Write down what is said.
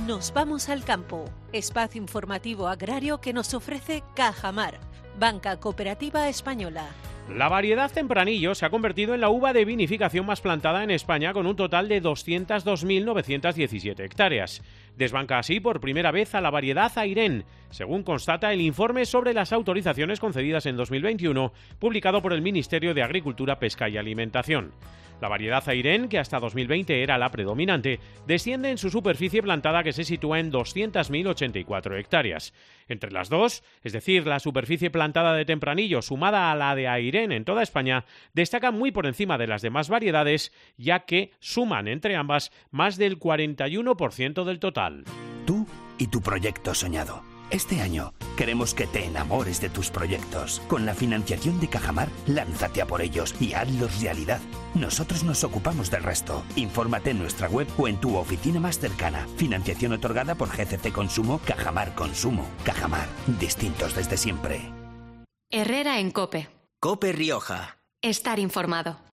Nos vamos al campo, espacio informativo agrario que nos ofrece Cajamar, Banca Cooperativa Española. La variedad Tempranillo se ha convertido en la uva de vinificación más plantada en España, con un total de 202.917 hectáreas. Desbanca así por primera vez a la variedad Airén, según constata el informe sobre las autorizaciones concedidas en 2021, publicado por el Ministerio de Agricultura, Pesca y Alimentación. La variedad Airén, que hasta 2020 era la predominante, desciende en su superficie plantada, que se sitúa en 200.084 hectáreas. Entre las dos, es decir, la superficie plantada de Tempranillo sumada a la de Airén en toda España, destaca muy por encima de las demás variedades, ya que suman entre ambas más del 41% del total. Tú y tu proyecto soñado. Este año queremos que te enamores de tus proyectos. Con la financiación de Cajamar, lánzate a por ellos y hazlos realidad. Nosotros nos ocupamos del resto. Infórmate en nuestra web o en tu oficina más cercana. Financiación otorgada por GCC Consumo, Cajamar Consumo. Cajamar, distintos desde siempre. Herrera en COPE. COPE Rioja. Estar informado.